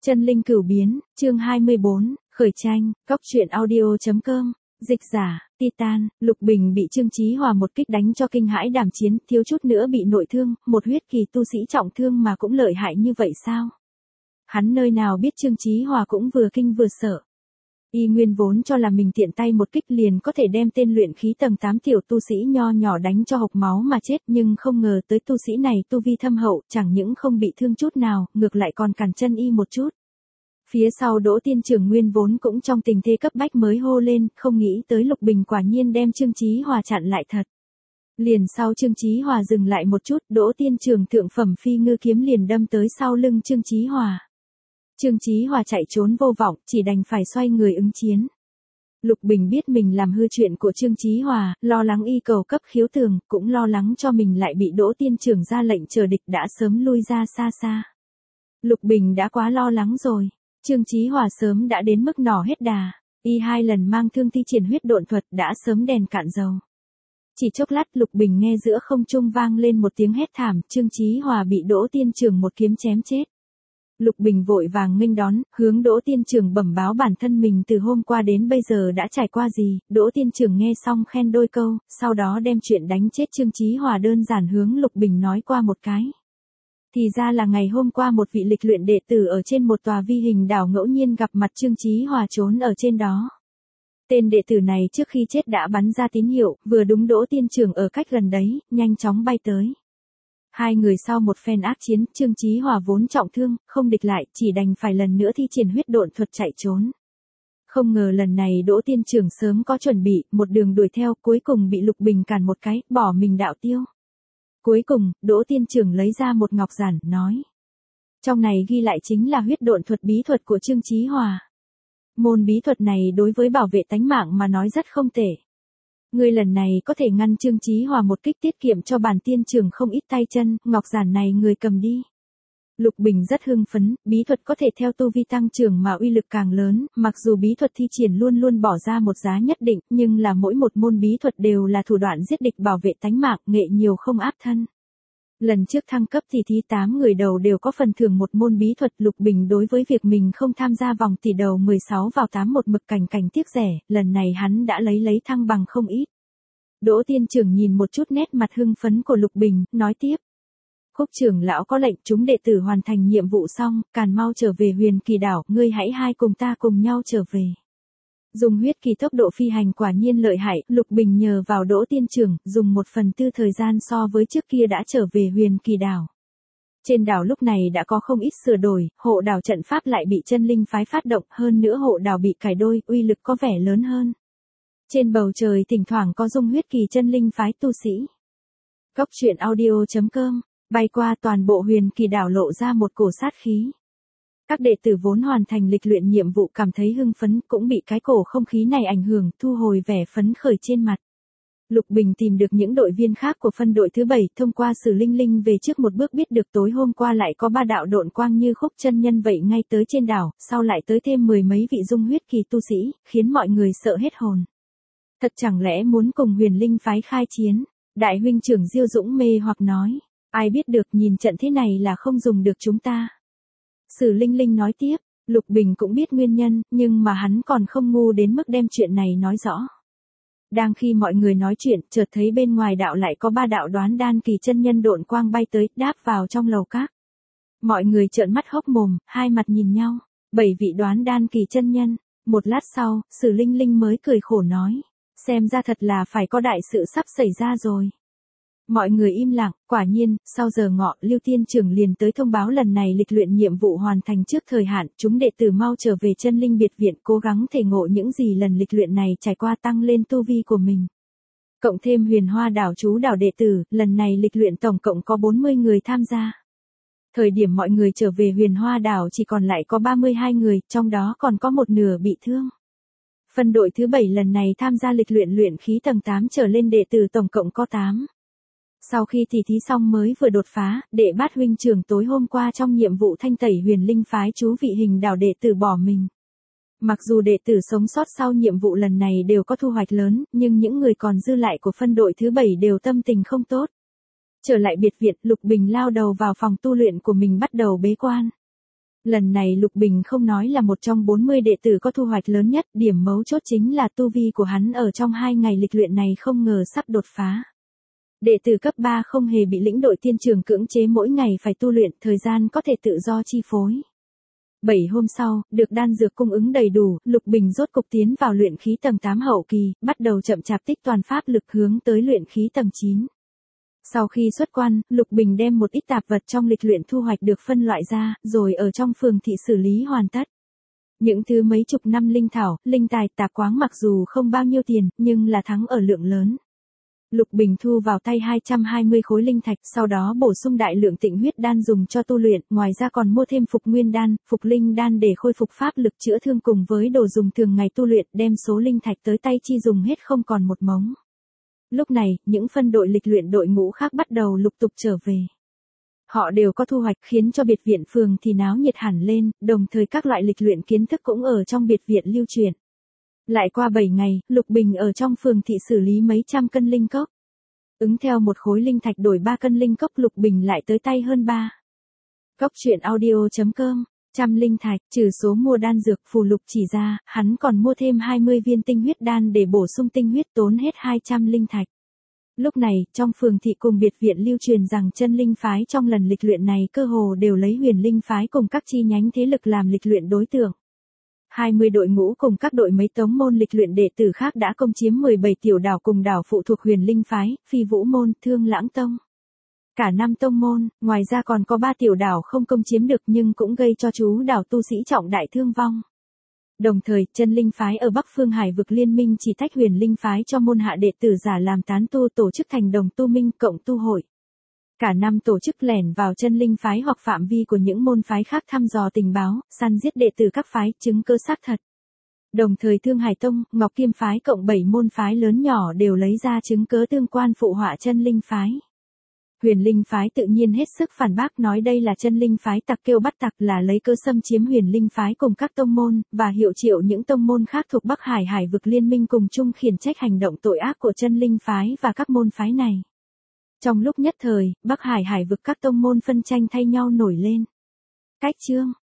Chân linh cửu biến, chương 24, khởi tranh, góc truyện audio.com, dịch giả, Titan, Lục Bình bị Trương Chí Hòa một kích đánh cho kinh hãi đảm chiến, thiếu chút nữa bị nội thương, một huyết kỳ tu sĩ trọng thương mà cũng lợi hại như vậy sao? Hắn nơi nào biết Trương Chí Hòa cũng vừa kinh vừa sợ. Y nguyên vốn cho là mình tiện tay một kích liền có thể đem tên luyện khí tầng 8 tiểu tu sĩ nho nhỏ đánh cho hộc máu mà chết, nhưng không ngờ tới tu sĩ này tu vi thâm hậu, chẳng những không bị thương chút nào, ngược lại còn cản chân Y một chút. Phía sau Đỗ Tiên Trưởng nguyên vốn cũng trong tình thế cấp bách mới hô lên, không nghĩ tới Lục Bình quả nhiên đem Trương Chí Hòa chặn lại thật. Liền sau Trương Chí Hòa dừng lại một chút, Đỗ Tiên Trưởng thượng phẩm phi ngư kiếm liền đâm tới sau lưng Trương Chí Hòa. Trương Chí Hòa chạy trốn vô vọng, chỉ đành phải xoay người ứng chiến. Lục Bình biết mình làm hư chuyện của Trương Chí Hòa, lo lắng y cầu cấp khiếu tường, cũng lo lắng cho mình lại bị Đỗ Tiên Trưởng ra lệnh chờ địch đã sớm lui ra xa xa. Lục Bình đã quá lo lắng rồi. Trương Chí Hòa sớm đã đến mức nỏ hết đà, y 2 lần mang thương thi triển huyết độn thuật đã sớm đèn cạn dầu. Chỉ chốc lát Lục Bình nghe giữa không trung vang lên một tiếng hét thảm, Trương Chí Hòa bị Đỗ Tiên Trưởng một kiếm chém chết. Lục Bình vội vàng nghênh đón, hướng Đỗ Tiên Trưởng bẩm báo bản thân mình từ hôm qua đến bây giờ đã trải qua gì, Đỗ Tiên Trưởng nghe xong khen đôi câu, sau đó đem chuyện đánh chết Trương Chí Hòa đơn giản hướng Lục Bình nói qua một cái. Thì ra là ngày hôm qua một vị lịch luyện đệ tử ở trên một tòa vi hình đảo ngẫu nhiên gặp mặt Trương Chí Hòa trốn ở trên đó. Tên đệ tử này trước khi chết đã bắn ra tín hiệu, vừa đúng Đỗ Tiên Trưởng ở cách gần đấy, nhanh chóng bay tới. Hai người sau một phen ác chiến, Trương Chí Hòa vốn trọng thương, không địch lại, chỉ đành phải lần nữa thi triển huyết độn thuật chạy trốn. Không ngờ lần này Đỗ Tiên Trưởng sớm có chuẩn bị, một đường đuổi theo, cuối cùng bị Lục Bình cản một cái, bỏ mình đạo tiêu. Cuối cùng, Đỗ Tiên Trưởng lấy ra một ngọc giản, nói. Trong này ghi lại chính là huyết độn thuật bí thuật của Trương Chí Hòa. Môn bí thuật này đối với bảo vệ tánh mạng mà nói rất không tệ. Ngươi lần này có thể ngăn Trương Chí Hòa một kích tiết kiệm cho bản tiên trưởng không ít tay chân, ngọc giản này người cầm đi. Lục Bình rất hưng phấn, bí thuật có thể theo tu vi tăng trưởng mà uy lực càng lớn, mặc dù bí thuật thi triển luôn luôn bỏ ra một giá nhất định, nhưng là mỗi một môn bí thuật đều là thủ đoạn giết địch bảo vệ tánh mạng, nghệ nhiều không áp thân. Lần trước thăng cấp thì thí 8 người đầu đều có phần thưởng một môn bí thuật, Lục Bình đối với việc mình không tham gia vòng tỷ đầu 16 vào 8 một mực cảnh tiếc rẻ, lần này hắn đã lấy thăng bằng không ít. Đỗ Tiên Trưởng nhìn một chút nét mặt hưng phấn của Lục Bình, nói tiếp. Khúc trưởng lão có lệnh chúng đệ tử hoàn thành nhiệm vụ xong, càn mau trở về Huyền Kỳ đảo, ngươi hãy hai cùng ta cùng nhau trở về. Dùng huyết kỳ tốc độ phi hành quả nhiên lợi hại, Lục Bình nhờ vào Đỗ Tiên Trưởng, dùng 1/4 thời gian so với trước kia đã trở về Huyền Kỳ đảo. Trên đảo lúc này đã có không ít sửa đổi, hộ đảo trận pháp lại bị chân linh phái phát động, hơn nữa hộ đảo bị cải đôi, uy lực có vẻ lớn hơn. Trên bầu trời thỉnh thoảng có dung huyết kỳ chân linh phái tu sĩ. Góc truyện audio.com, bay qua toàn bộ Huyền Kỳ đảo lộ ra một cổ sát khí. Các đệ tử vốn hoàn thành lịch luyện nhiệm vụ cảm thấy hưng phấn, cũng bị cái cổ không khí này ảnh hưởng, thu hồi vẻ phấn khởi trên mặt. Lục Bình tìm được những đội viên khác của phân đội thứ 7, thông qua Sử Linh Linh về trước một bước biết được tối hôm qua lại có 3 đạo độn quang như Khúc chân nhân vậy ngay tới trên đảo, sau lại tới thêm 10 mấy vị dung huyết kỳ tu sĩ, khiến mọi người sợ hết hồn. Thật chẳng lẽ muốn cùng Huyền Linh phái khai chiến? Đại huynh trưởng Diêu Dũng mê hoặc nói, ai biết được, nhìn trận thế này là không dùng được chúng ta. Sử Linh Linh nói tiếp, Lục Bình cũng biết nguyên nhân, nhưng mà hắn còn không ngu đến mức đem chuyện này nói rõ. Đang khi mọi người nói chuyện, chợt thấy bên ngoài đạo lại có 3 đạo Đoán Đan kỳ chân nhân độn quang bay tới, đáp vào trong lầu các. Mọi người trợn mắt hốc mồm, hai mặt nhìn nhau, 7 vị Đoán Đan kỳ chân nhân. Một lát sau, Sử Linh Linh mới cười khổ nói, xem ra thật là phải có đại sự sắp xảy ra rồi. Mọi người im lặng, quả nhiên, sau giờ ngọ, Lưu Tiên Trưởng liền tới thông báo lần này lịch luyện nhiệm vụ hoàn thành trước thời hạn, chúng đệ tử mau trở về chân linh biệt viện, cố gắng thể ngộ những gì lần lịch luyện này trải qua tăng lên tu vi của mình. Cộng thêm Huyền Hoa đảo chú đảo đệ tử, lần này lịch luyện tổng cộng có 40 người tham gia. Thời điểm mọi người trở về Huyền Hoa đảo chỉ còn lại có 32 người, trong đó còn có một nửa bị thương. Phân đội thứ 7 lần này tham gia lịch luyện khí tầng 8 trở lên đệ tử tổng cộng có 8. Sau khi thì thí xong mới vừa đột phá, Đệ Bát huynh trưởng tối hôm qua trong nhiệm vụ thanh tẩy Huyền Linh phái chú vị hình đảo đệ tử bỏ mình. Mặc dù đệ tử sống sót sau nhiệm vụ lần này đều có thu hoạch lớn, nhưng những người còn dư lại của phân đội thứ 7 đều tâm tình không tốt. Trở lại biệt viện, Lục Bình lao đầu vào phòng tu luyện của mình bắt đầu bế quan. Lần này Lục Bình không nói là một trong 40 đệ tử có thu hoạch lớn nhất, điểm mấu chốt chính là tu vi của hắn ở trong 2 ngày lịch luyện này không ngờ sắp đột phá. Đệ tử cấp 3 không hề bị lĩnh đội tiên trường cưỡng chế mỗi ngày phải tu luyện, thời gian có thể tự do chi phối. 7 hôm sau, được đan dược cung ứng đầy đủ, Lục Bình rốt cục tiến vào luyện khí tầng 8 hậu kỳ, bắt đầu chậm chạp tích toàn pháp lực hướng tới luyện khí tầng 9. Sau khi xuất quan, Lục Bình đem một ít tạp vật trong lịch luyện thu hoạch được phân loại ra, rồi ở trong phường thị xử lý hoàn tất. Những thứ mấy chục năm linh thảo, linh tài, tạp quáng mặc dù không bao nhiêu tiền, nhưng là thắng ở lượng lớn. Lục Bình thu vào tay 220 khối linh thạch, sau đó bổ sung đại lượng tịnh huyết đan dùng cho tu luyện, ngoài ra còn mua thêm phục nguyên đan, phục linh đan để khôi phục pháp lực chữa thương cùng với đồ dùng thường ngày tu luyện, đem số linh thạch tới tay chi dùng hết không còn một mống. Lúc này, những phân đội lịch luyện đội ngũ khác bắt đầu lục tục trở về. Họ đều có thu hoạch khiến cho biệt viện phường thì náo nhiệt hẳn lên, đồng thời các loại lịch luyện kiến thức cũng ở trong biệt viện lưu truyền. Lại qua 7 ngày, Lục Bình ở trong phường thị xử lý mấy trăm cân linh cốc. Ứng theo một khối linh thạch đổi 3 cân linh cốc, Lục Bình lại tới tay hơn 3. Cốc truyện audio.com, trăm linh thạch, trừ số mua đan dược phù Lục chỉ ra, hắn còn mua thêm 20 viên tinh huyết đan để bổ sung tinh huyết, tốn hết 200 linh thạch. Lúc này, trong phường thị cùng biệt viện lưu truyền rằng chân linh phái trong lần lịch luyện này cơ hồ đều lấy huyền linh phái cùng các chi nhánh thế lực làm lịch luyện đối tượng. 20 đội ngũ cùng các đội mấy tống môn lịch luyện đệ tử khác đã công chiếm 17 tiểu đảo cùng đảo phụ thuộc huyền linh phái, Phi Vũ môn, Thương Lãng tông. Cả 5 tông môn, ngoài ra còn có 3 tiểu đảo không công chiếm được nhưng cũng gây cho chú đảo tu sĩ trọng đại thương vong. Đồng thời, chân linh phái ở Bắc Phương Hải vực liên minh chỉ tách huyền linh phái cho môn hạ đệ tử giả làm tán tu, tổ chức thành đồng tu minh cộng tu hội. Cả năm tổ chức lẻn vào chân linh phái hoặc phạm vi của những môn phái khác thăm dò tình báo, săn giết đệ tử các phái, chứng cơ xác thật. Đồng thời Thương Hải tông, Ngọc Kim phái cộng 7 môn phái lớn nhỏ đều lấy ra chứng cớ tương quan phụ họa chân linh phái. Huyền linh phái tự nhiên hết sức phản bác, nói đây là chân linh phái tặc kêu bắt tặc, là lấy cớ xâm chiếm huyền linh phái cùng các tông môn, và hiệu triệu những tông môn khác thuộc Bắc Hải Hải vực liên minh cùng chung khiển trách hành động tội ác của chân linh phái và các môn phái này. Trong lúc nhất thời, Bắc Hải Hải vực các tông môn phân tranh thay nhau nổi lên. Cách chương